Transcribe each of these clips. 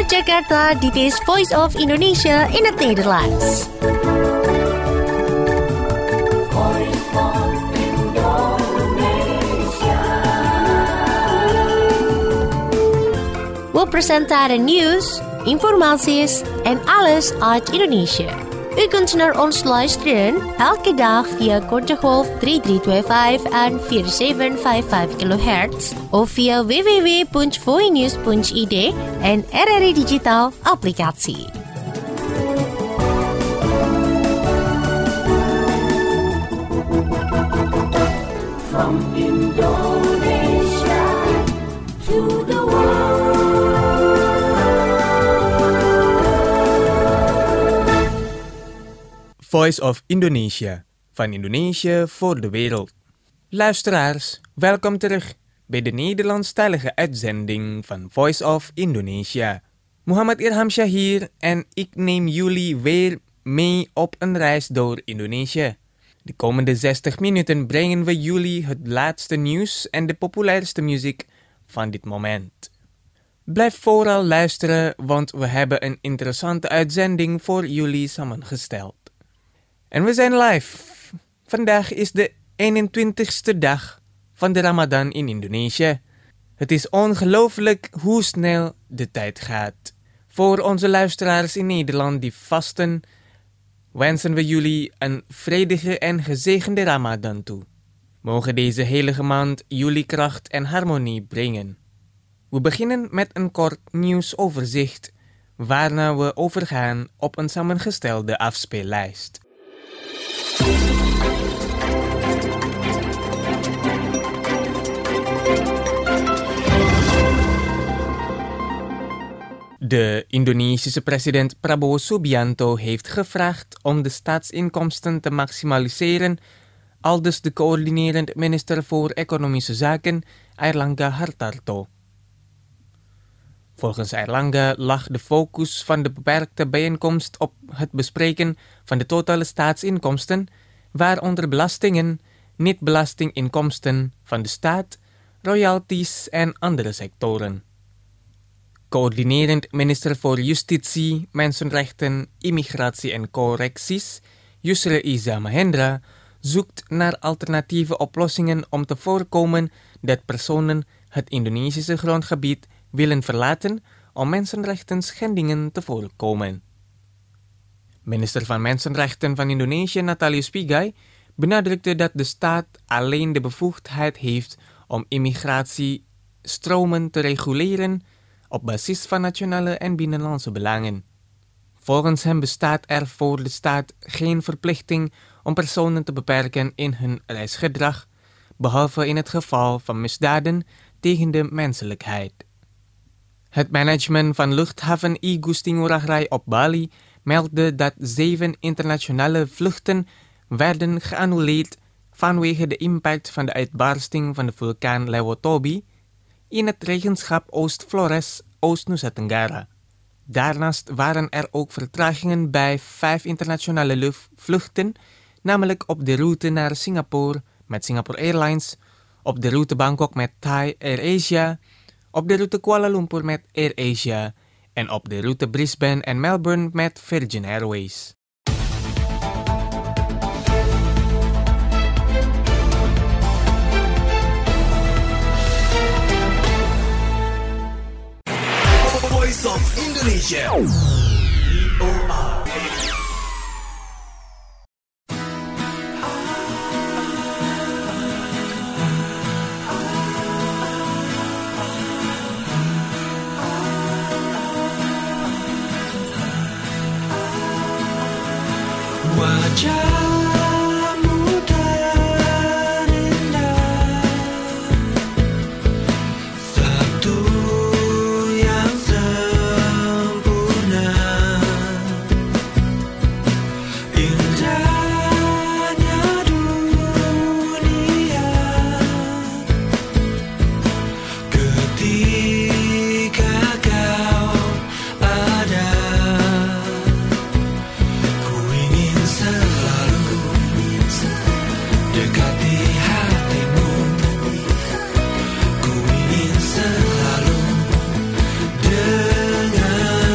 Jakarta, dit is Voice of Indonesia in het Nederlands. We presenteren nieuws, informaties en alles uit Indonesië. U kunt naar ons luisteren elke dag via korte golf 3325 en 4755 kHz of via www.voinews.id en RRI Digital applicatie. From Indonesia to the world. Voice of Indonesia, van Indonesië voor de wereld. Luisteraars, welkom terug bij de Nederlandstalige uitzending van Voice of Indonesia. Muhammad Irham Shahir en ik neem jullie weer mee op een reis door Indonesië. De komende 60 minuten brengen we jullie het laatste nieuws en de populairste muziek van dit moment. Blijf vooral luisteren, want we hebben een interessante uitzending voor jullie samengesteld. En we zijn live. Vandaag is de 21ste dag van de Ramadan in Indonesië. Het is ongelooflijk hoe snel de tijd gaat. Voor onze luisteraars in Nederland die vasten, wensen we jullie een vredige en gezegende Ramadan toe. Mogen deze heilige maand jullie kracht en harmonie brengen. We beginnen met een kort nieuwsoverzicht, waarna we overgaan op een samengestelde afspeellijst. De Indonesische president Prabowo Subianto heeft gevraagd om de staatsinkomsten te maximaliseren, aldus de coördinerend minister voor Economische Zaken Airlangga Hartarto. Volgens Airlangga lag de focus van de beperkte bijeenkomst op het bespreken van de totale staatsinkomsten, waaronder belastingen, niet-belastinginkomsten van de staat, royalties en andere sectoren. Coördinerend minister voor Justitie, Mensenrechten, Immigratie en Correcties, Yusril Iza Mahendra, zoekt naar alternatieve oplossingen om te voorkomen dat personen het Indonesische grondgebied willen verlaten om mensenrechten schendingen te voorkomen. Minister van Mensenrechten van Indonesië, Natalius Pigai, benadrukte dat de staat alleen de bevoegdheid heeft om immigratiestromen te reguleren op basis van nationale en binnenlandse belangen. Volgens hem bestaat er voor de staat geen verplichting om personen te beperken in hun reisgedrag, behalve in het geval van misdaden tegen de menselijkheid. Het management van luchthaven I Gusti Ngurah Rai op Bali meldde dat 7 internationale vluchten werden geannuleerd vanwege de impact van de uitbarsting van de vulkaan Lewotobi in het regenschap Oost-Flores, Oost-Nusa Tenggara. Daarnaast waren er ook vertragingen bij 5 internationale vluchten, namelijk op de route naar Singapore met Singapore Airlines, op de route Bangkok met Thai AirAsia, op de route Kuala Lumpur met AirAsia en op de route Brisbane en Melbourne met Virgin Airways. Voice of Indonesia. VOA. Wajahmu terindah, satu yang sempurna, indahnya dunia ketika kau ada. Ku ingin selalu dekati hatimu.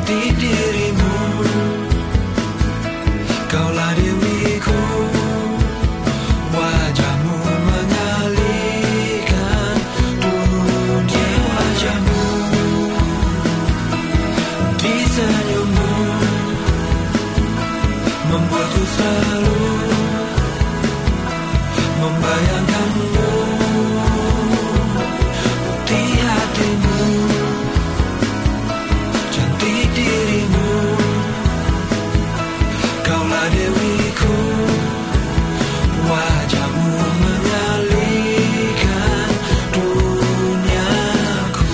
cantik dirimu, kaulah dewiku. Wajahmu mengalihkan dunia, wajahmu di senyummu membuatku selalu membayangkanmu. Putih hatimu, cantik dirimu, kaulah dewiku. Wajahmu mengalihkan duniaku.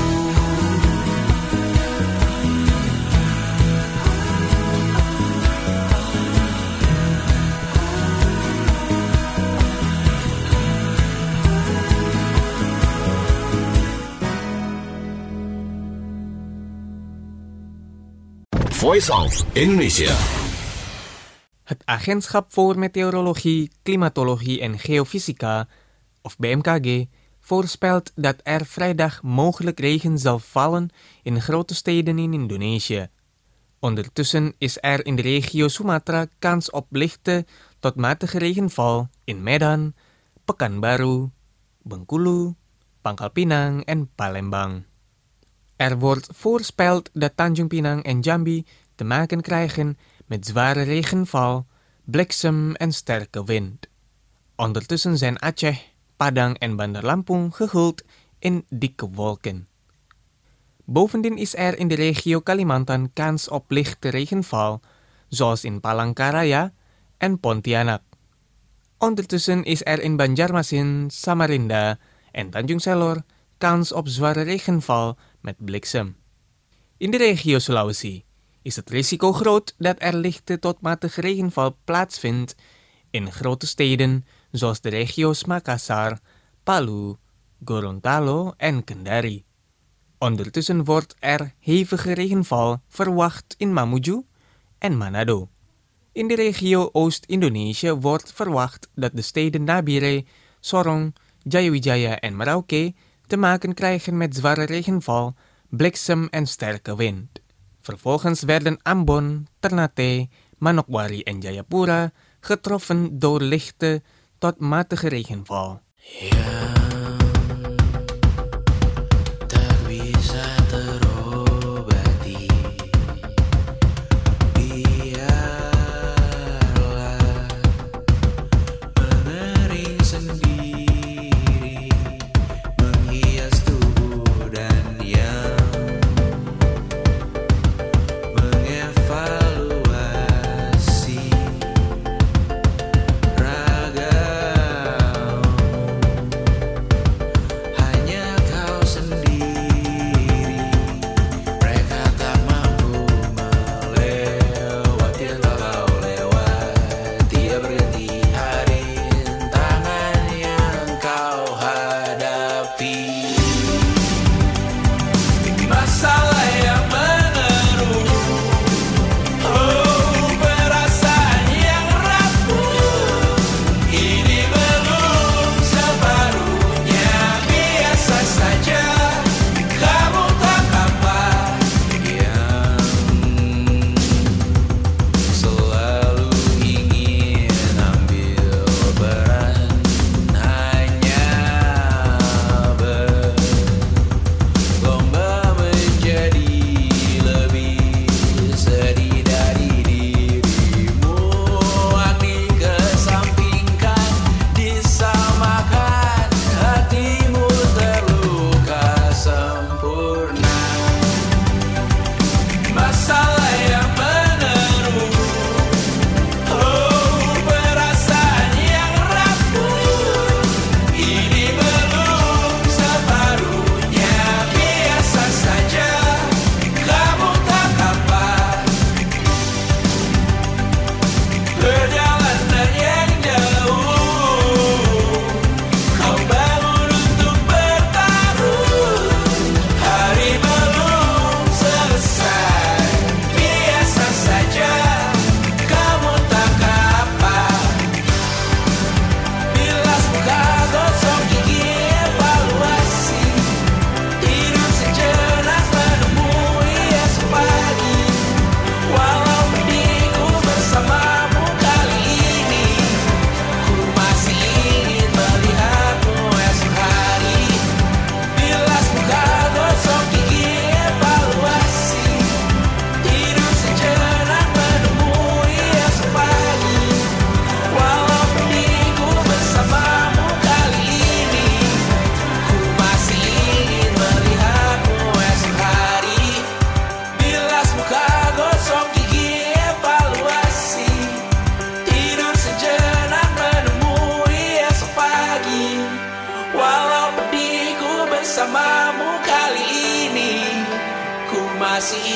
Voice of Indonesia. Het Agentschap voor Meteorologie, Klimatologie en Geofysica, of BMKG, voorspelt dat er vrijdag mogelijk regen zal vallen in grote steden in Indonesië. Ondertussen is er in de regio Sumatra kans op lichte tot matige regenval in Medan, Pekanbaru, Bengkulu, Pangkal Pinang en Palembang. Er wordt voorspeld dat Tanjung Pinang en Jambi te maken krijgen met zware regenval, bliksem en sterke wind. Ondertussen zijn Aceh, Padang en Bandar Lampung gehuld in dikke wolken. Bovendien is er in de regio Kalimantan kans op lichte regenval, zoals in Palangkaraya en Pontianak. Ondertussen is er in Banjarmasin, Samarinda en Tanjung Selor kans op zware regenval met bliksem. In de regio Sulawesi is het risico groot dat er lichte tot matige regenval plaatsvindt in grote steden zoals de regio's Makassar, Palu, Gorontalo en Kendari. Ondertussen wordt er hevige regenval verwacht in Mamuju en Manado. In de regio Oost-Indonesië wordt verwacht dat de steden Nabire, Sorong, Jayawijaya en Merauke te maken krijgen met zware regenval, bliksem en sterke wind. Vervolgens werden Ambon, Ternate, Manokwari en Jayapura getroffen door lichte tot matige regenval.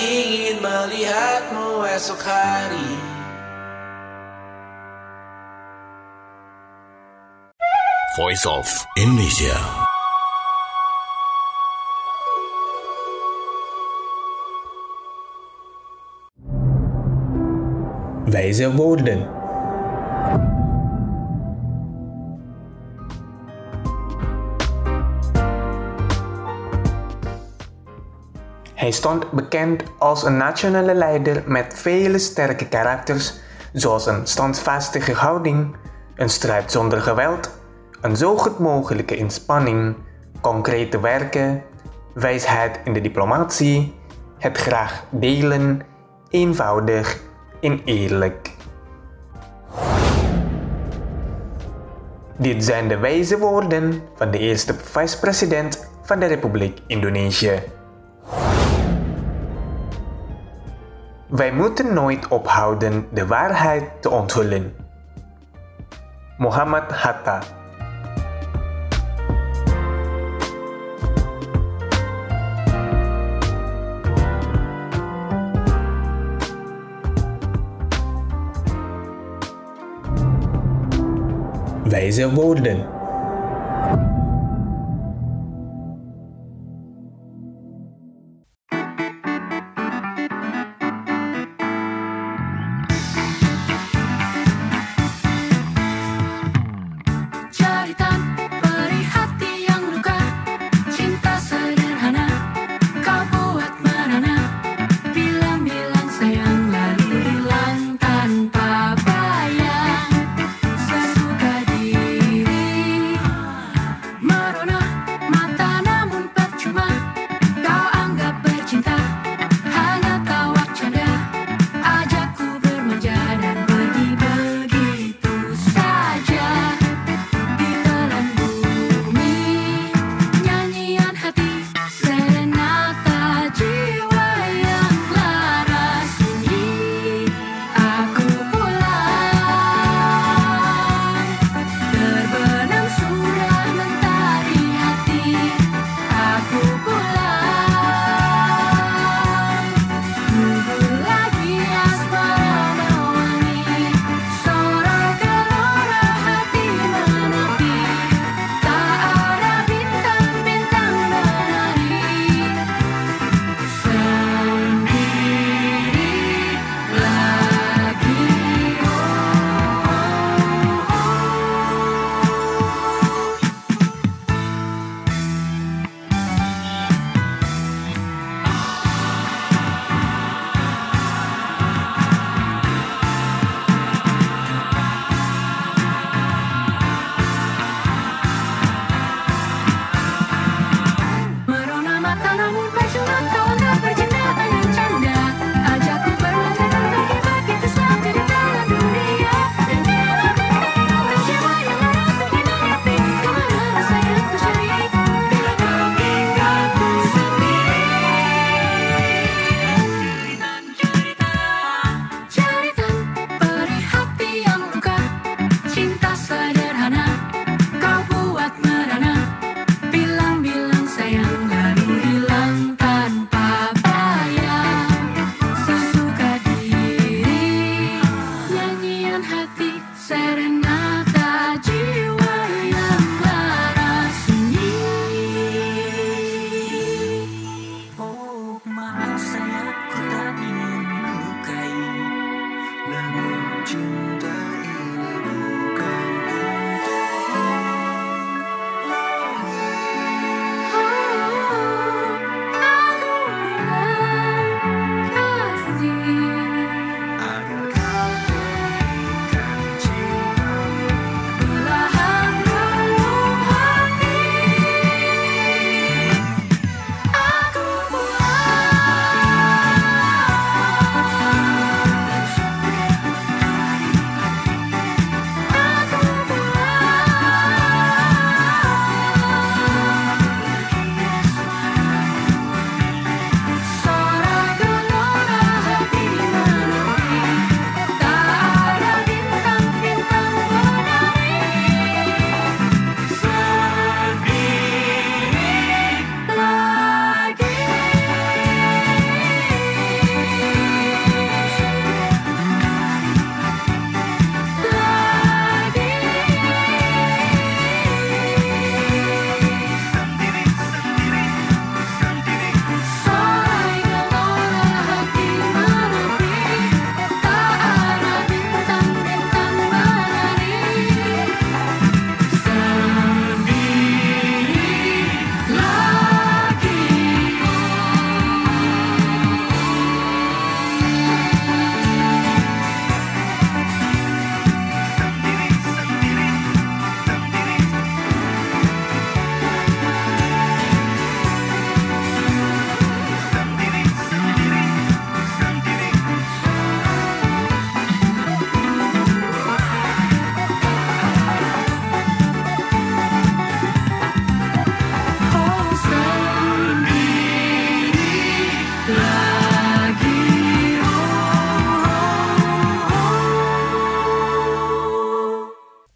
ingin melihatmu esok hari. Voice of Indonesia. Wijze woorden. Hij stond bekend als een nationale leider met vele sterke karakters, zoals een standvastige houding, een strijd zonder geweld, een zo goed mogelijke inspanning, concrete werken, wijsheid in de diplomatie, het graag delen, eenvoudig en eerlijk. Dit zijn de wijze woorden van de eerste vice-president van de Republiek Indonesië. Wij moeten nooit ophouden de waarheid te onthullen. Muhammad Hatta. Wijze woorden. Sesuka diri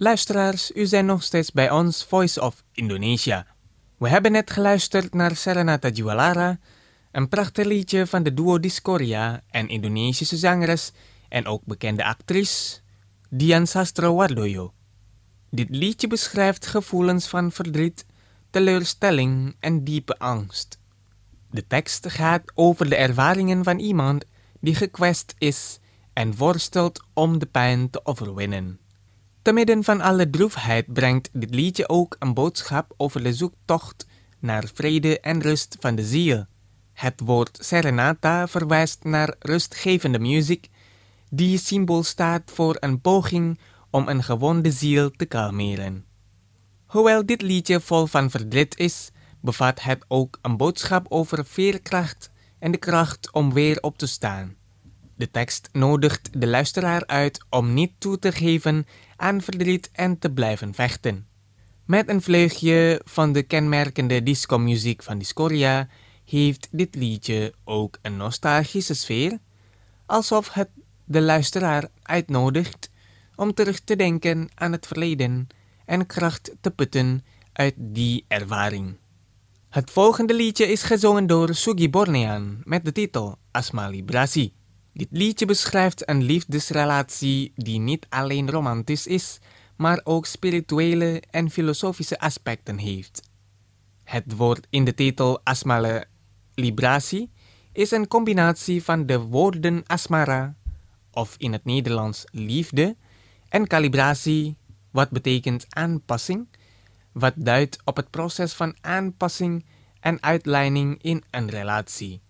Luisteraars, u zijn nog steeds bij ons Voice of Indonesia. We hebben net geluisterd naar Serenata Juwalara, een prachtig liedje van de duo Diskoria en Indonesische zangeres en ook bekende actrice Dian Sastrowardoyo. Dit liedje beschrijft gevoelens van verdriet, teleurstelling en diepe angst. De tekst gaat over de ervaringen van iemand die gekwetst is en worstelt om de pijn te overwinnen. Te midden van alle droefheid brengt dit liedje ook een boodschap over de zoektocht naar vrede en rust van de ziel. Het woord serenata verwijst naar rustgevende muziek, die symbool staat voor een poging om een gewonde ziel te kalmeren. Hoewel dit liedje vol van verdriet is, bevat het ook een boodschap over veerkracht en de kracht om weer op te staan. De tekst nodigt de luisteraar uit om niet toe te geven aan verdriet en te blijven vechten. Met een vleugje van de kenmerkende discomuziek van Diskoria heeft dit liedje ook een nostalgische sfeer, alsof het de luisteraar uitnodigt om terug te denken aan het verleden en kracht te putten uit die ervaring. Het volgende liedje is gezongen door Sugi Bornean met de titel Asma Librasi. Dit liedje beschrijft een liefdesrelatie die niet alleen romantisch is, maar ook spirituele en filosofische aspecten heeft. Het woord in de titel Asma Librasi is een combinatie van de woorden asmara, of in het Nederlands liefde, en kalibratie, wat betekent aanpassing, wat duidt op het proces van aanpassing en uitleiding in een relatie.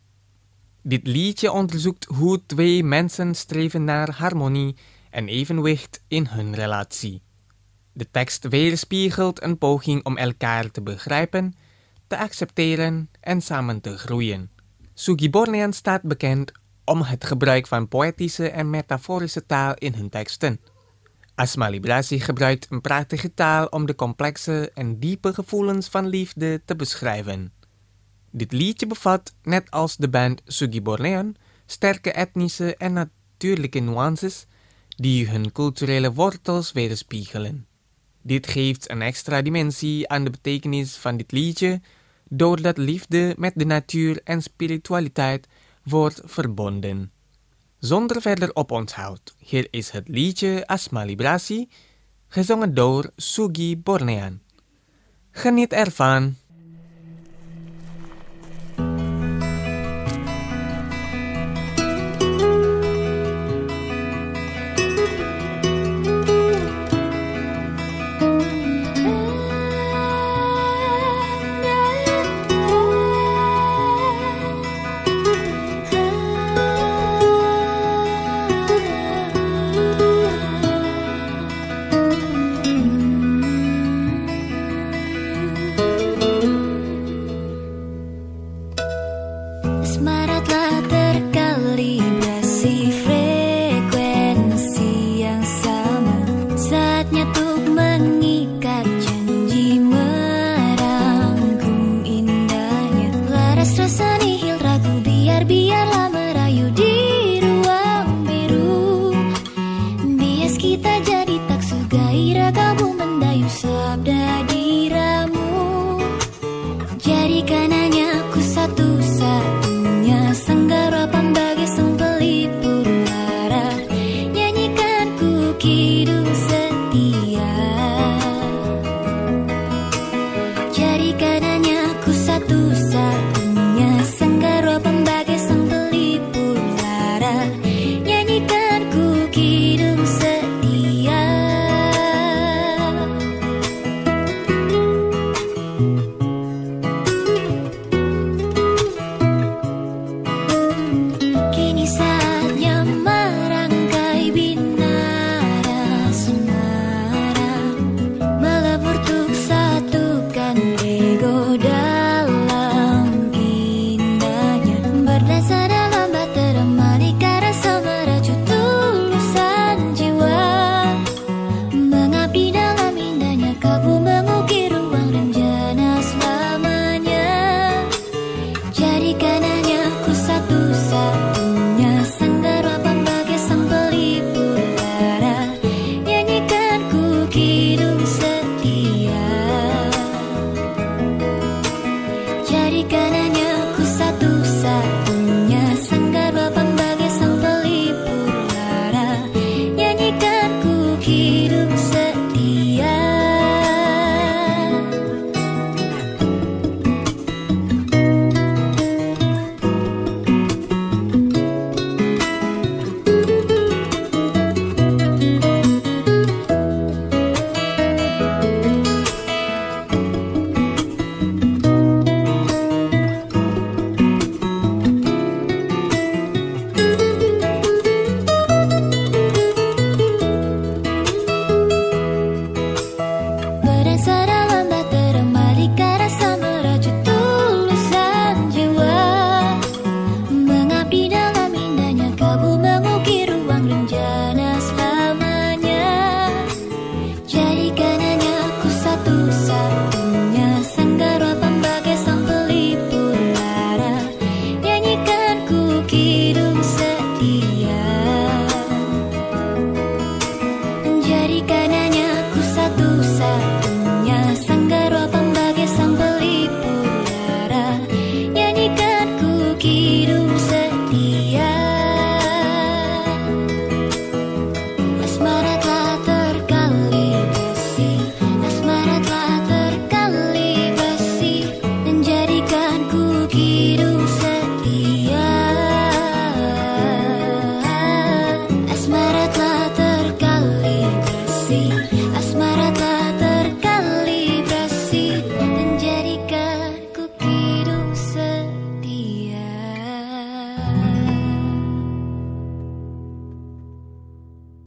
Dit liedje onderzoekt hoe twee mensen streven naar harmonie en evenwicht in hun relatie. De tekst weerspiegelt een poging om elkaar te begrijpen, te accepteren en samen te groeien. Sugi Bornean staat bekend om het gebruik van poëtische en metaforische taal in hun teksten. Asma Librasi gebruikt een prachtige taal om de complexe en diepe gevoelens van liefde te beschrijven. Dit liedje bevat, net als de band Sugi Bornean, sterke etnische en natuurlijke nuances die hun culturele wortels weerspiegelen. Dit geeft een extra dimensie aan de betekenis van dit liedje, doordat liefde met de natuur en spiritualiteit wordt verbonden. Zonder verder oponthoud, hier is het liedje Asma Librasi, gezongen door Sugi Bornean. Geniet ervan!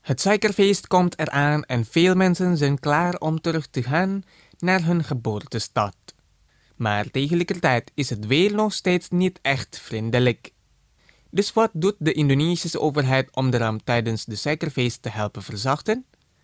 Het suikerfeest komt eraan en veel mensen zijn klaar om terug te gaan naar hun geboortestad. Maar tegelijkertijd is het weer nog steeds niet echt vriendelijk. Dus wat doet de Indonesische overheid om de ramp tijdens de suikerfeest te helpen verzachten?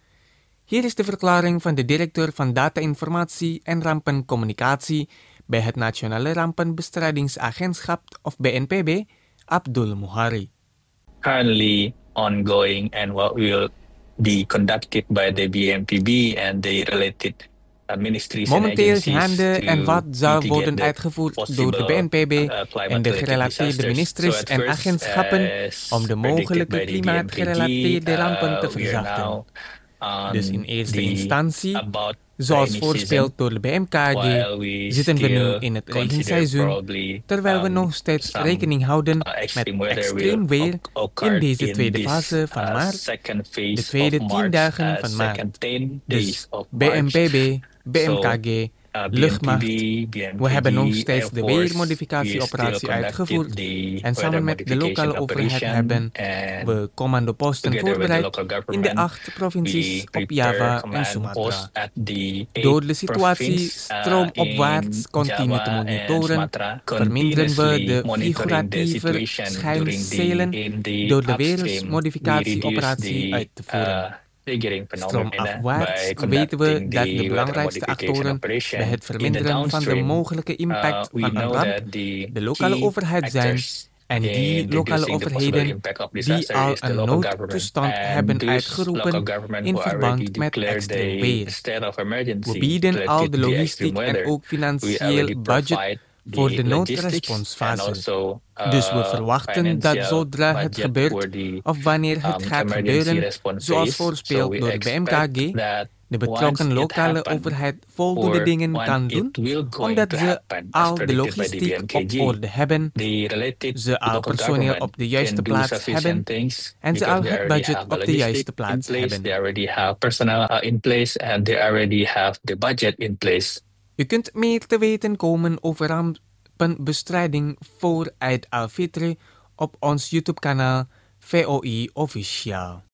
Hier is de verklaring van de directeur van Data-informatie en Rampencommunicatie bij het Nationale Rampenbestrijdingsagentschap of BNPB, Abdul Muhari. Currently ongoing and what will be conducted by the BNPB and the related ministries and Momenteel agencies gaande en wat zal to worden mitigate uitgevoerd door de BNPB en de gerelateerde ministries en agentschappen om de mogelijke klimaatgerelateerde rampen te verzachten. Dus in eerste instantie, zoals voorspeld door de BMKG, zitten we nu in het regenseizoen, terwijl we nog steeds rekening houden met extreem weer in deze tweede fase van maart, de tweede 10 dagen van maart. Dus BNPB, BMKG, luchtmacht, we hebben nog steeds de weermodificatieoperatie uitgevoerd en samen met de lokale overheid hebben we commandoposten voorbereid in de 8 provincies op Java en Sumatra. Door de situatie stroomopwaarts continu te monitoren, verminderen we de figuratieve schijnzelen door de weersmodificatieoperatie uit te voeren. Stroomafwaarts weten we dat de belangrijkste actoren bij het verminderen van de mogelijke impact van een ramp de lokale overheid zijn en die lokale overheden die al een noodtoestand hebben uitgeroepen in verband met extreem weer. We bieden al de logistiek en ook financieel budget voor de noodresponsfase. Dus we verwachten dat zodra het gebeurt of wanneer het gaat gebeuren, zoals voorspeld door de BMKG, de betrokken lokale overheid volgende dingen kan doen, omdat ze al de logistiek op orde hebben, ze al personeel op de juiste plaats hebben en ze al het budget op de juiste plaats hebben. U kunt meer te weten komen over rampenbestrijding voor Eid al-Fitr op ons YouTube-kanaal VOI Official.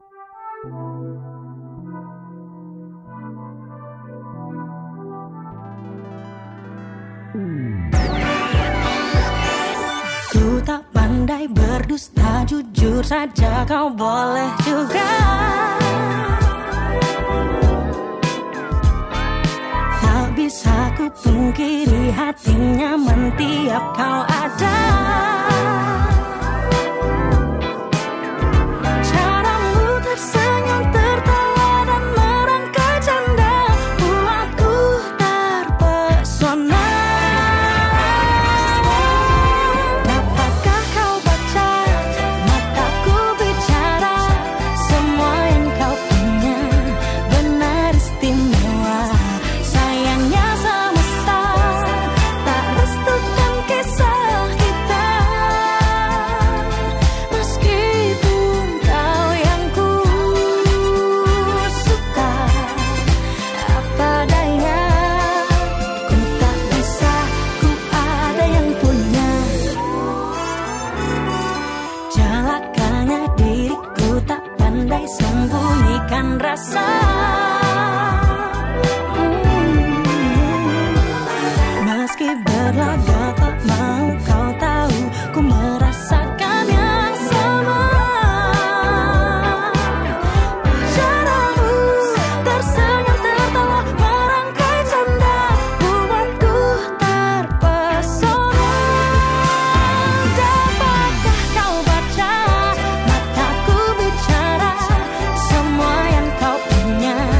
Ku tak pandai berdusta, jujur saja kau boleh juga. Tak bisa ku pungkiri hati nyaman tiap kau ada. Caramu tersenyum, tertawa dan merangkai canda buatku terpesona. Dapatkah kau baca mataku bicara, semua yang kau punya benar istimewa. Sayangnya semesta tak restukan kisah kita. Meskipun kau yang ku suka, apa daya ku tak bisa, ku ada yang punya. Celakanya diriku tak pandai sembunyikan rasa. Meski berlaga tak mau kau tahu, ku merasakan yang sama. Caramu tersenyum, tertawa, merangkai canda buatku terpesona. Dapatkah kau baca mataku bicara, semua yang kau punya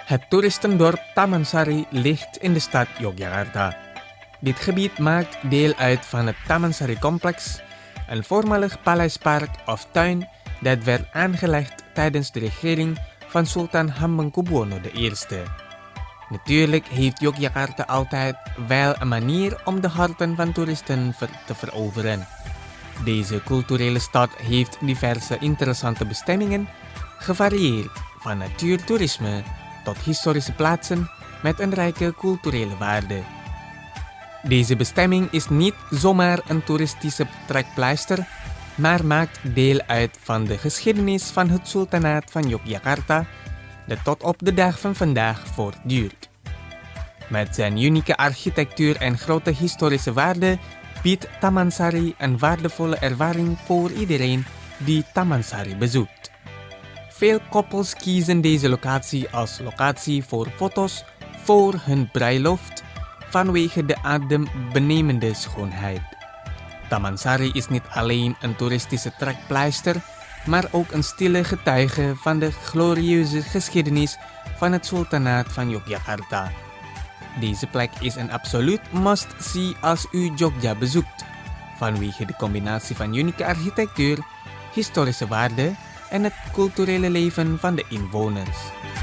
Het toeristendorp Taman Sari ligt in de stad Yogyakarta. Dit gebied maakt deel uit van het Taman Sari-complex, een voormalig paleispark of tuin dat werd aangelegd tijdens de regering van Sultan Hamengkubuwono I. Natuurlijk heeft Yogyakarta altijd wel een manier om de harten van toeristen te veroveren. Deze culturele stad heeft diverse interessante bestemmingen, gevarieerd van natuurtoerisme tot historische plaatsen met een rijke culturele waarde. Deze bestemming is niet zomaar een toeristische trekpleister, maar maakt deel uit van de geschiedenis van het sultanaat van Yogyakarta, dat tot op de dag van vandaag voortduurt. Met zijn unieke architectuur en grote historische waarde biedt Taman Sari een waardevolle ervaring voor iedereen die Taman Sari bezoekt. Veel koppels kiezen deze locatie als locatie voor foto's voor hun bruiloft vanwege de adembenemende schoonheid. Taman Sari is niet alleen een toeristische trekpleister, maar ook een stille getuige van de glorieuze geschiedenis van het sultanaat van Yogyakarta. Deze plek is een absoluut must-see als u Jogja bezoekt, vanwege de combinatie van unieke architectuur, historische waarde en het culturele leven van de inwoners.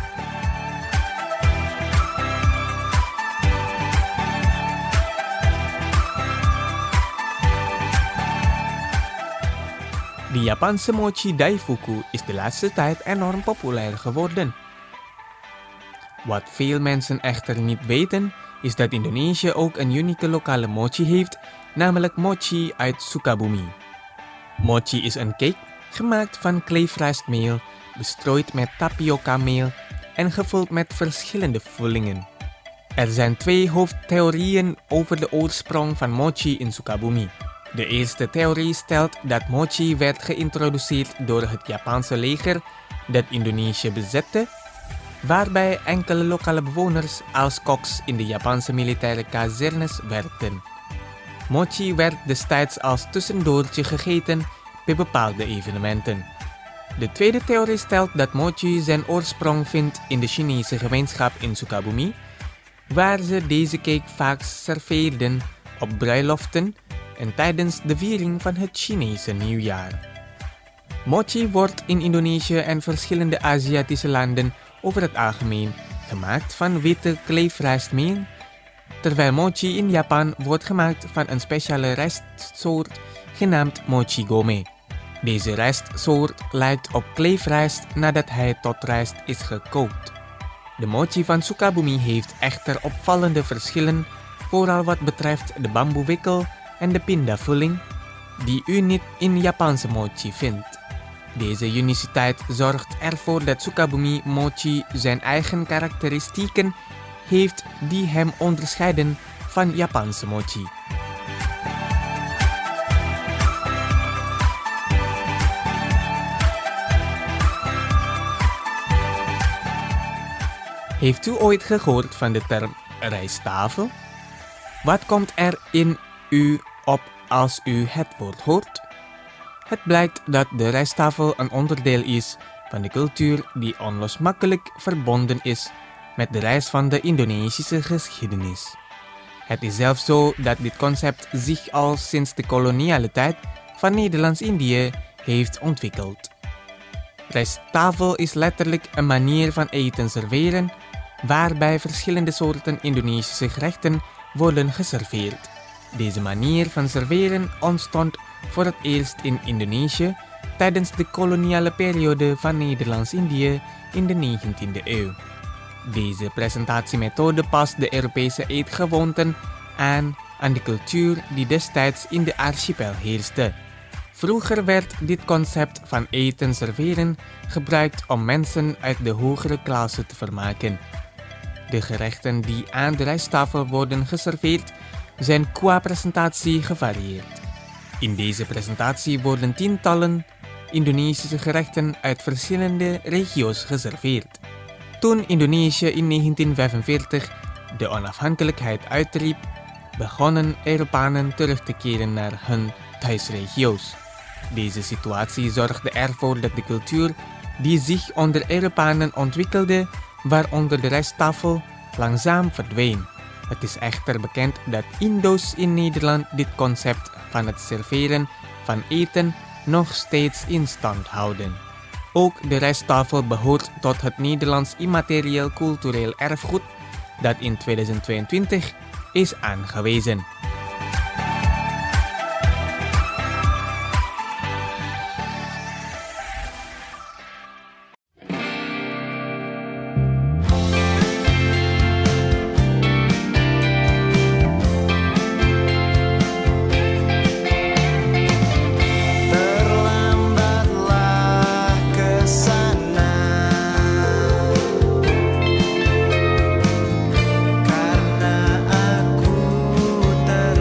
De Japanse mochi daifuku is de laatste tijd enorm populair geworden. Wat veel mensen echter niet weten, is dat Indonesië ook een unieke lokale mochi heeft, namelijk mochi uit Sukabumi. Mochi is een cake gemaakt van kleefrijstmeel, bestrooid met tapioca-meel en gevuld met verschillende vullingen. Er zijn 2 hoofdtheorieën over de oorsprong van mochi in Sukabumi. De eerste theorie stelt dat mochi werd geïntroduceerd door het Japanse leger dat Indonesië bezette, waarbij enkele lokale bewoners als koks in de Japanse militaire kazernes werkten. Mochi werd destijds als tussendoortje gegeten bij bepaalde evenementen. De tweede theorie stelt dat mochi zijn oorsprong vindt in de Chinese gemeenschap in Sukabumi, waar ze deze cake vaak serveerden op bruiloften en tijdens de viering van het Chinese nieuwjaar. Mochi wordt in Indonesië en verschillende Aziatische landen over het algemeen gemaakt van witte kleefrijstmeel, terwijl mochi in Japan wordt gemaakt van een speciale rijstsoort genaamd mochi gome. Deze rijstsoort lijkt op kleefrijst nadat hij tot rijst is gekookt. De mochi van Sukabumi heeft echter opvallende verschillen, vooral wat betreft de bamboewikkel en de pindavulling, die u niet in Japanse mochi vindt. Deze uniciteit zorgt ervoor dat Sukabumi mochi zijn eigen karakteristieken heeft die hem onderscheiden van Japanse mochi. Heeft u ooit gehoord van de term rijsttafel? Wat komt er in u op als u het woord hoort? Het blijkt dat de rijsttafel een onderdeel is van de cultuur die onlosmakelijk verbonden is met de reis van de Indonesische geschiedenis. Het is zelfs zo dat dit concept zich al sinds de koloniale tijd van Nederlands-Indië heeft ontwikkeld. Rijsttafel is letterlijk een manier van eten serveren, waarbij verschillende soorten Indonesische gerechten worden geserveerd. Deze manier van serveren ontstond voor het eerst in Indonesië tijdens de koloniale periode van Nederlands-Indië in de 19e eeuw. Deze presentatiemethode past de Europese eetgewoonten aan de cultuur die destijds in de archipel heerste. Vroeger werd dit concept van eten serveren gebruikt om mensen uit de hogere klasse te vermaken. De gerechten die aan de rijsttafel worden geserveerd zijn qua presentatie gevarieerd. In deze presentatie worden tientallen Indonesische gerechten uit verschillende regio's geserveerd. Toen Indonesië in 1945 de onafhankelijkheid uitriep, begonnen Europeanen terug te keren naar hun thuisregio's. Deze situatie zorgde ervoor dat de cultuur die zich onder Europeanen ontwikkelde waaronder de rijsttafel, langzaam verdween. Het is echter bekend dat Indo's in Nederland dit concept van het serveren van eten nog steeds in stand houden. Ook de rijsttafel behoort tot het Nederlands immaterieel cultureel erfgoed dat in 2022 is aangewezen. Karena aku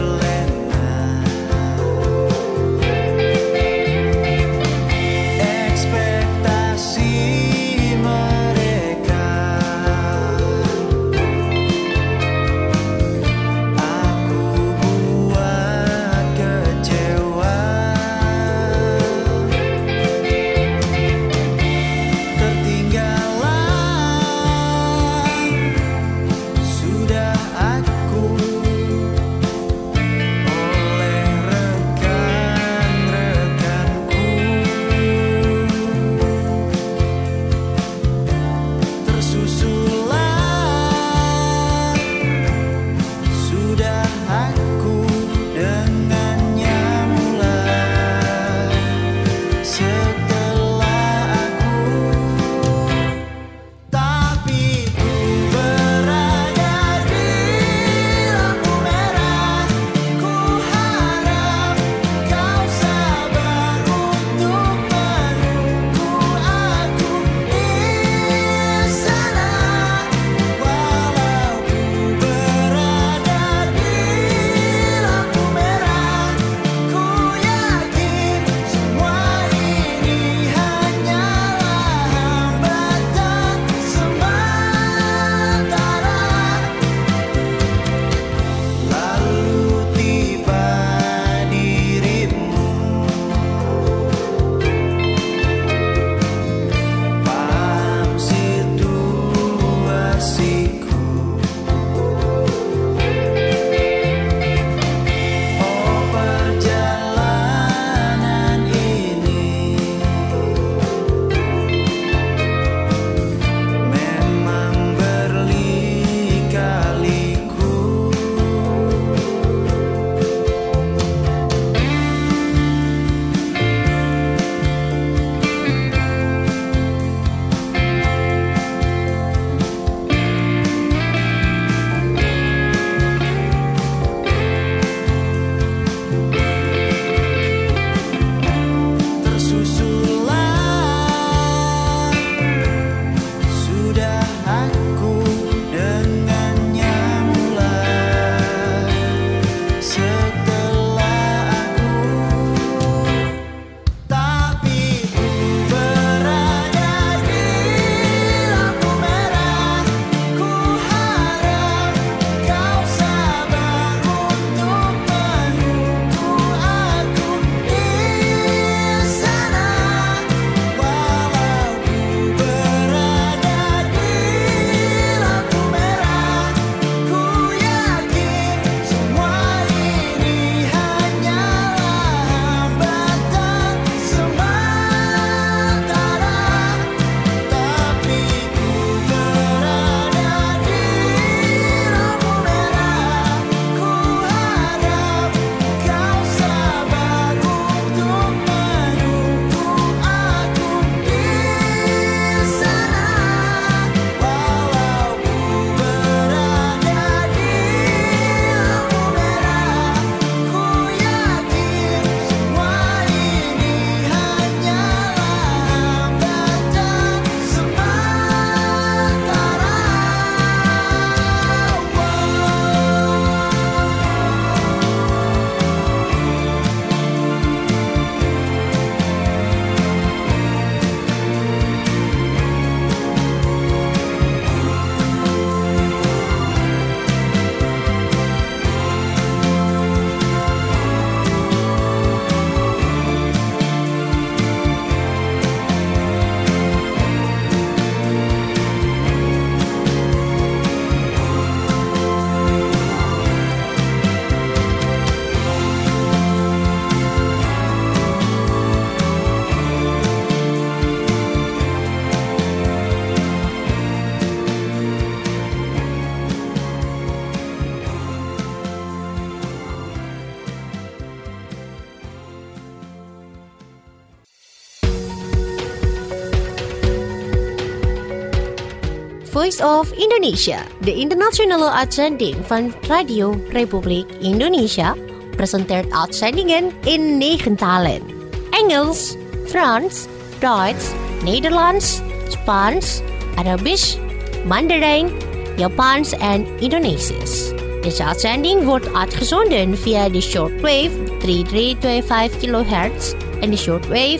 Voice of Indonesia, de internationale uitzending van Radio Republiek Indonesia, presenteert uitzendingen in 9 talen. Engels, Frans, Duits, Nederlands, Spaans, Arabisch, Mandarijn, Japans en Indonesisch. Deze uitzending wordt uitgezonden via de shortwave 3325 kHz en de shortwave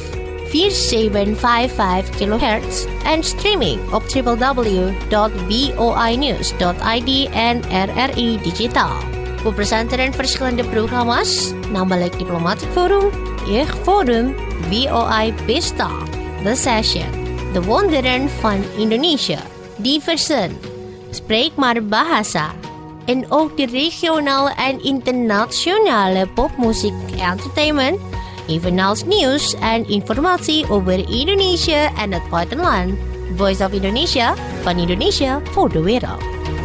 4755 kHz en streaming op www.voinews.id en RRI Digitaal. We presenteren verschillende programma's, namelijk Diplomatic Forum, Jeugdforum, VOI Pesta, The Session, De Wonderen van Indonesië, Diversen, Spreek maar Bahasa, en ook de regionale en internationale popmuziek entertainment, evenals nieuws en informatie over Indonesië en het buitenland. Voice of Indonesia, van Indonesia voor de wereld.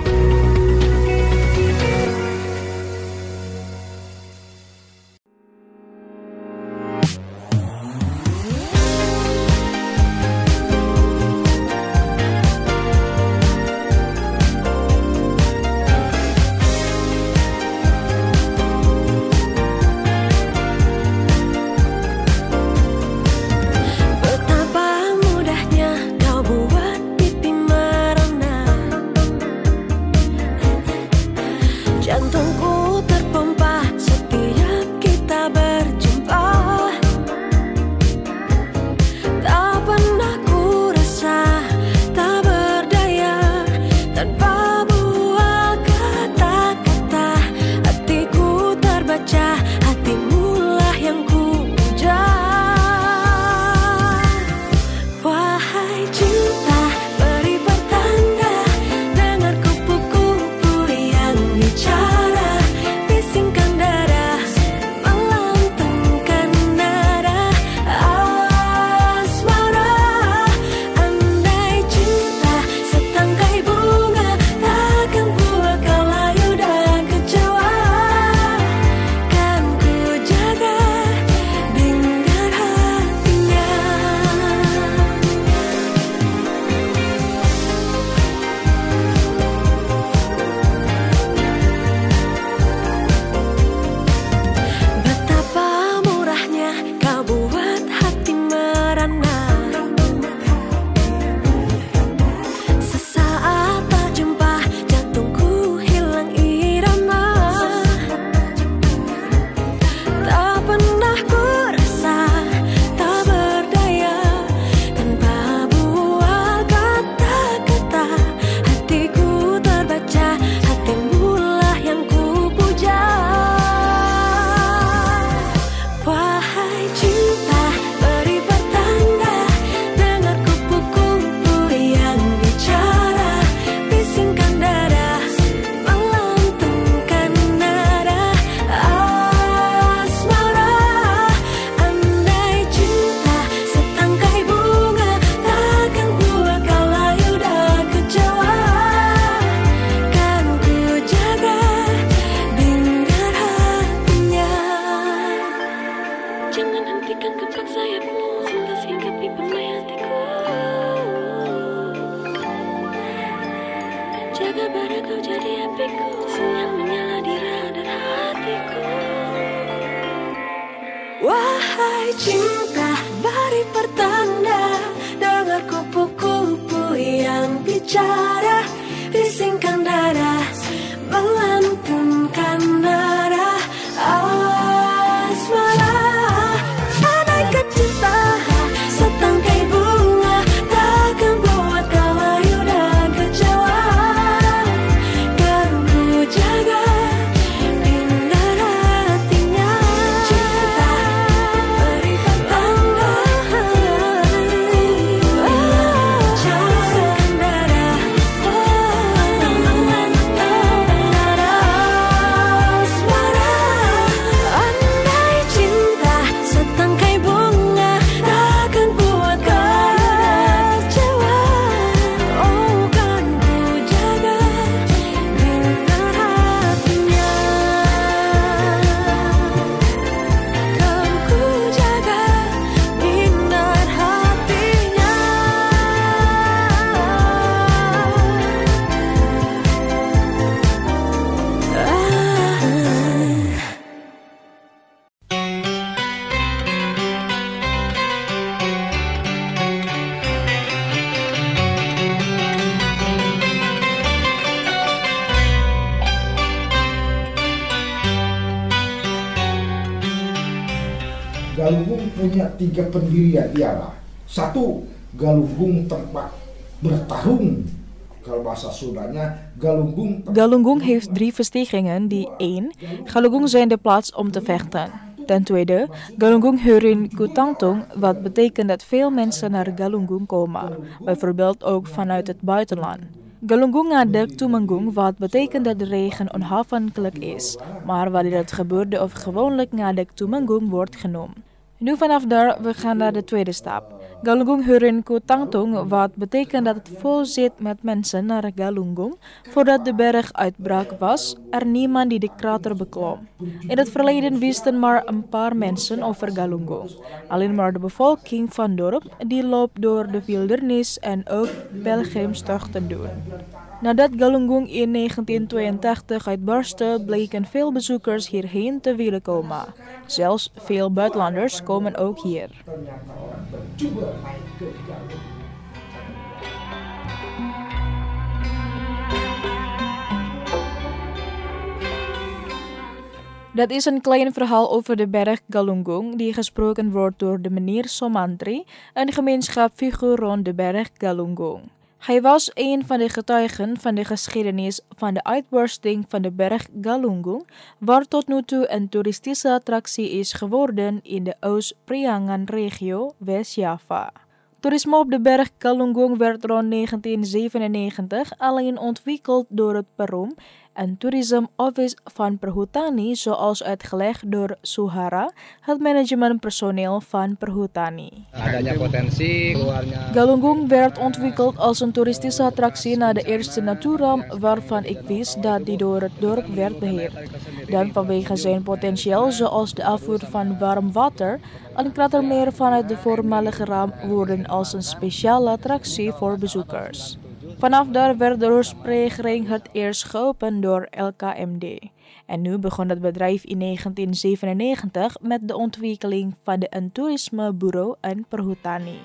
Wahai cinta, beri pertanda, dengar kupu-kupu yang bicara, bisingkan dada, melantunkan nada asmara. Andaikan cinta setangkai bunga takkan buat kau layu dan kecewa, kan ku jaga indah hatinya. Cinta beri pertanda, bisingkan dada, melantunkan Galunggung punya 3 pendirian, ialah 1. Galunggung tempat bertarung. Kalau bahasa Sundanya, Galunggung. Galunggung heeft 3 vestigingen die 1. Galunggung zijn de plaats om te vechten. Ten tweede, Galunggung Hurin Kutangtung, wat betekent dat veel mensen naar Galunggung komen, bijvoorbeeld ook vanuit het buitenland. Galunggung ngadek Tumenggung, wat betekent dat de regen onafhankelijk is, maar wanneer het gebeurde of gewoonlijk ngadek Tumenggung wordt genoemd. Nu vanaf daar, we gaan naar de tweede stap. Galunggung Hurin Kutangtung, wat betekent dat het vol zit met mensen naar Galunggung. Voordat de berg uitbraak was, er niemand die de krater beklom. In het verleden wisten maar een paar mensen over Galunggung. Alleen maar de bevolking van het dorp, die loopt door de wildernis en ook pelgrimstochten doen. Nadat Galunggung in 1982 uitbarstte, bleken veel bezoekers hierheen te willen komen. Zelfs veel buitenlanders komen ook hier. Dat is een klein verhaal over de berg Galunggung, die gesproken wordt door de meneer Somantri, een gemeenschapsfiguur rond de berg Galunggung. Hij was een van de getuigen van de geschiedenis van de uitbarsting van de berg Galunggung, waar tot nu toe een toeristische attractie is geworden in de Oost-Priangan-regio West-Java. Toerisme op de berg Galunggung werd rond 1997 alleen ontwikkeld door het Perum en Tourism Office van Perhutani, zoals uitgelegd door Suhara, het managementpersoneel van Perhutani. Adanya potensi keluarnya. Galunggung werd ontwikkeld als een toeristische attractie na de eerste natuurramp, waarvan ik wist dat die door het dorp werd beheerd. Dan vanwege zijn potentieel, zoals de afvoer van warm water, een kratermeer vanuit de voormalige ramp worden als een speciale attractie voor bezoekers. Vanaf daar werd de roostpleging het eerst geopend door LKMD. En nu begon het bedrijf in 1997 met de ontwikkeling van een toerismebureau in Perhutani.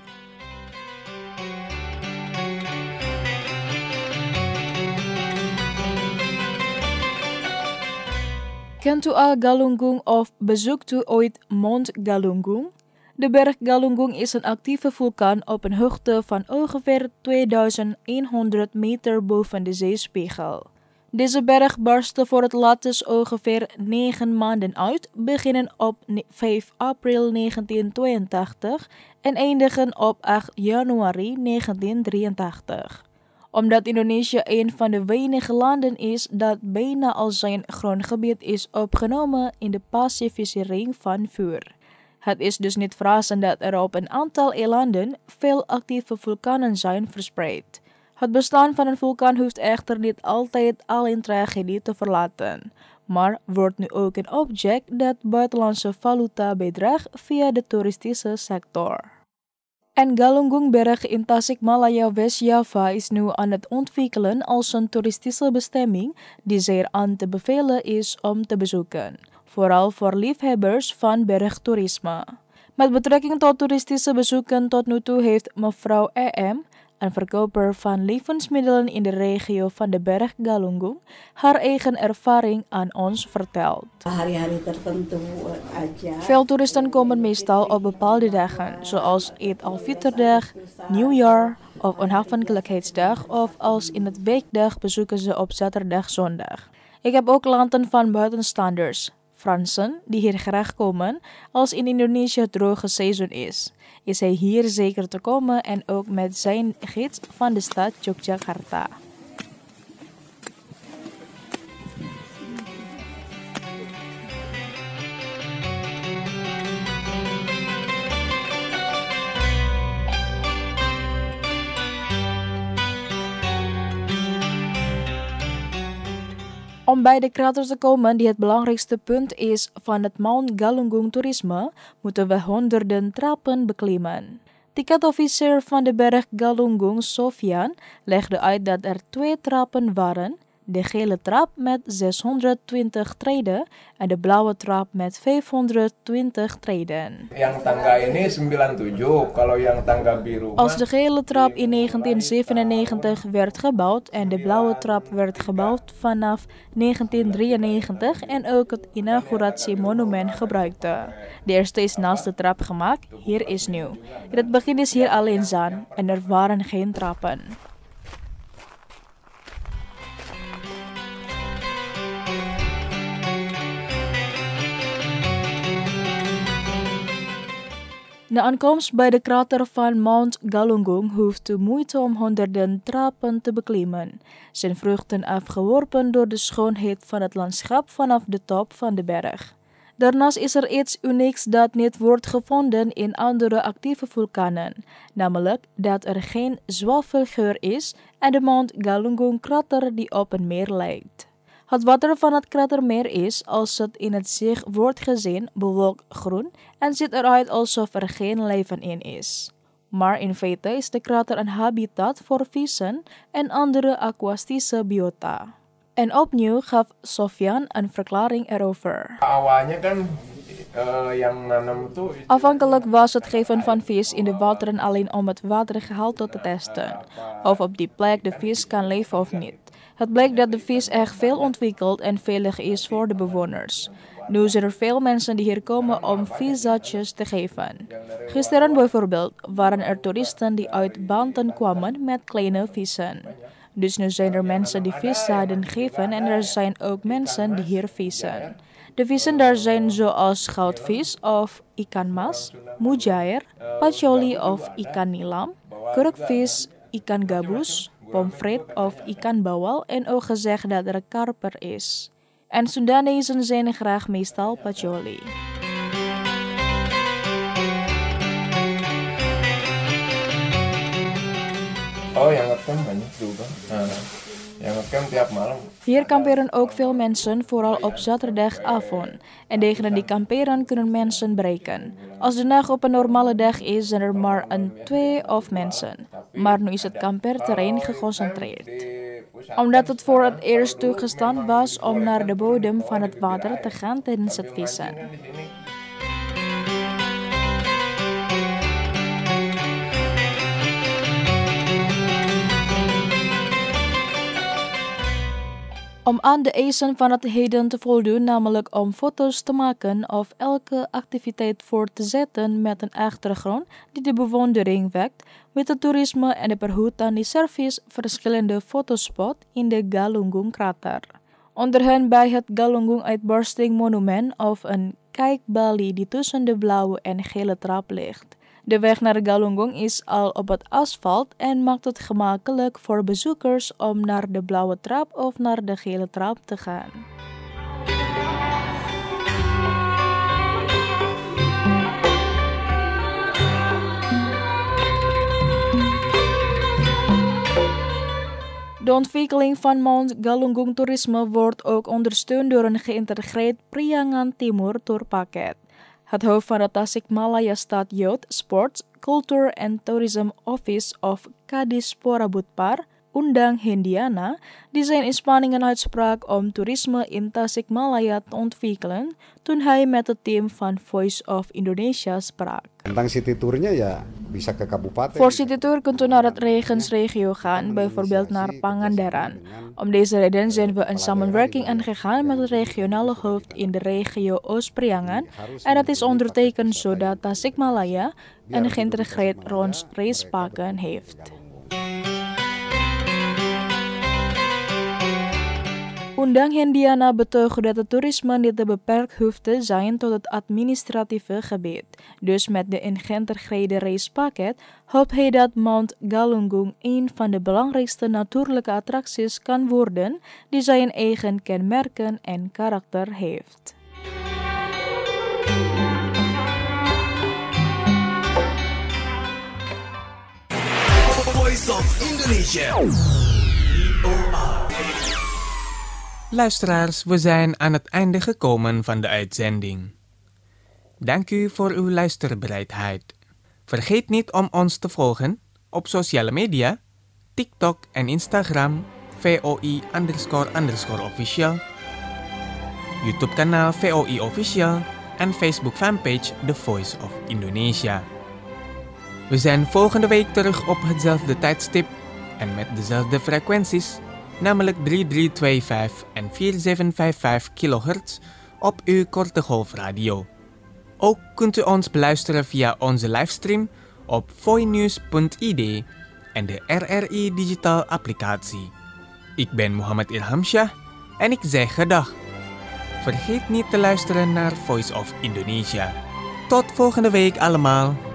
Kent u al Galunggung of bezoekt u ooit Mont Galunggung? De berg Galunggung is een actieve vulkaan op een hoogte van ongeveer 2100 meter boven de zeespiegel. Deze berg barstte voor het laatst ongeveer 9 maanden uit, beginnen op 5 april 1982 en eindigen op 8 januari 1983. Omdat Indonesië een van de weinige landen is dat bijna al zijn grondgebied is opgenomen in de Pacifische ring van vuur. Het is dus niet verrassend dat er op een aantal eilanden veel actieve vulkanen zijn verspreid. Het bestaan van een vulkaan hoeft echter niet altijd alleen tragedie te verlaten, maar wordt nu ook een object dat buitenlandse valuta bijdraagt via de toeristische sector. En Galunggungberg in Tasikmalaya, West-Java is nu aan het ontwikkelen als een toeristische bestemming die zeer aan te bevelen is om te bezoeken, vooral voor liefhebbers van bergtoerisme. Met betrekking tot toeristische bezoeken tot nu toe heeft mevrouw E.M., een verkoper van levensmiddelen in de regio van de berg Galunggung, haar eigen ervaring aan ons verteld. Veel toeristen komen meestal op bepaalde dagen, zoals Eid al-Fitr-dag, Nieuwjaar of Onafhankelijkheidsdag, of als in het weekdag bezoeken ze op zaterdag, zondag. Ik heb ook klanten van buitenstaanders, Fransen, die hier graag komen als in Indonesië het droge seizoen is. Is hij hier zeker te komen en ook met zijn gids van de stad Yogyakarta. Om bij de krater te komen, die het belangrijkste punt is van het Mount Galunggung toerisme, moeten we honderden trappen beklimmen. Ticketofficier van de berg Galunggung, Sofian, legde uit dat er 2 trappen waren, de gele trap met 620 treden en de blauwe trap met 520 treden. Yang tangga ini 97, kalau yang tangga biru. Als de gele trap in 1997 werd gebouwd en de blauwe trap werd gebouwd vanaf 1993 en ook het inauguratiemonument gebruikte. De eerste is naast de trap gemaakt, hier is nieuw. In het begin is hier alleen zand en er waren geen trappen. De aankomst bij de krater van Mount Galunggung hoeft de moeite om honderden trappen te beklimmen. Zijn vruchten afgeworpen door de schoonheid van het landschap vanaf de top van de berg. Daarnaast is er iets unieks dat niet wordt gevonden in andere actieve vulkanen, namelijk dat er geen zwavelgeur is en de Mount Galunggung krater die op een meer lijkt. Het water van het kratermeer is, als het in het zicht wordt gezien, bewolkgroen en ziet eruit alsof er geen leven in is. Maar in feite is de krater een habitat voor vissen en andere aquatische biota. En opnieuw gaf Sofyan een verklaring erover. Afhankelijk was het geven van vis in de wateren alleen om het watergehalte te testen, of op die plek de vis kan leven of niet. Het blijkt dat de vis echt veel ontwikkeld en veilig is voor de bewoners. Nu zijn er veel mensen die hier komen om viszaadjes te geven. Gisteren bijvoorbeeld waren er toeristen die uit Banten kwamen met kleine vissen. Dus nu zijn er mensen die viszaden geven en er zijn ook mensen die hier vissen. De vissen daar zijn zoals goudvis of ikan mas, mujair, pacoli of ikan nilam, kurkvis, ikan gabus, pomfrit of ikan bawal en ook gezegd dat er karper is. En Soendanezen zijn graag meestal pacoli. Oh, yang ngecamp banyak juga. Yang ngecamp tiap malam. Hier kamperen ook veel mensen, vooral op zaterdagavond. En degenen die kamperen kunnen mensen bereiken. Als de nacht op een normale dag is, zijn er maar 2 of mensen. Maar nu is het kampeerterrein geconcentreerd. Omdat het voor het eerst toegestaan was om naar de bodem van het water te gaan tijdens het vissen. Om aan de eisen van het heden te voldoen, namelijk om foto's te maken of elke activiteit voor te zetten met een achtergrond die de bewondering wekt, met het toerisme en de perhutani service verschillende fotospots in de Galunggung-krater. Onder hen bij het Galunggung-uitbarsting monument of een kijkbalie die tussen de blauwe en gele trap ligt. De weg naar Galunggung is al op het asfalt en maakt het gemakkelijk voor bezoekers om naar de blauwe trap of naar de gele trap te gaan. De ontwikkeling van Mount Galunggung toerisme wordt ook ondersteund door een geïntegreerd Priangan Timur tourpakket. Het hoofd van de Tasikmalaya State Youth, Sports, Culture and Tourism Office of Kadispora Budpar, Undang Hendiana, die zijn inspanningen uitsprak om toerisme in Tasikmalaya te ontwikkelen toen hij met het team van Voice of Indonesia sprak. Tentang city tournya ya bisa ke kabupaten. Voor city tour kunt u naar het regensregio gaan, bijvoorbeeld naar Pangandaran. Om deze reden zijn we een samenwerking aangegaan met het regionale hoofd in de regio Oost-Priangan en dat is ondertekend zodat Tasikmalaya een geïntegreerd reispakken heeft. Undang Hendiana betuigde dat het toerisme niet beperkt hoeft te zijn tot het administratieve gebied. Dus met de geïntegreerde reispakket hoopt hij dat Mount Galunggung een van de belangrijkste natuurlijke attracties kan worden die zijn eigen kenmerken en karakter heeft. Voice of Indonesia. Luisteraars, we zijn aan het einde gekomen van de uitzending. Dank u voor uw luisterbereidheid. Vergeet niet om ons te volgen op sociale media, TikTok en Instagram, @voi_official, YouTube kanaal VOI Official en Facebook fanpage The Voice of Indonesia. We zijn volgende week terug op hetzelfde tijdstip en met dezelfde frequenties, namelijk 3325 en 4755 kHz op uw korte golfradio. Ook kunt u ons beluisteren via onze livestream op voinews.id en de RRI Digital applicatie. Ik ben Muhammad Ilhamsyah en ik zeg gedag. Vergeet niet te luisteren naar Voice of Indonesia. Tot volgende week allemaal.